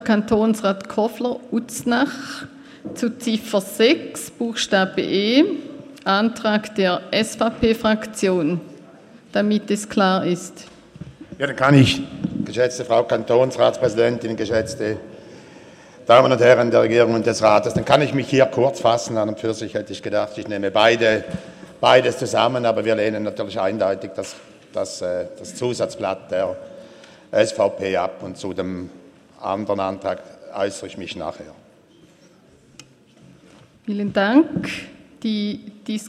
Kantonsrat Koffler-Uznach zu Ziffer 6, Buchstabe E, Antrag der SVP-Fraktion, damit es klar ist. Ja, dann kann ich, geschätzte Frau Kantonsratspräsidentin, geschätzte Damen und Herren der Regierung und des Rates, dann kann ich mich hier kurz fassen. An und für sich hätte ich gedacht, ich nehme beides zusammen, aber wir lehnen natürlich eindeutig das Zusatzblatt der SVP ab, und zu dem anderen Antrag äußere ich mich nachher. Vielen Dank. Die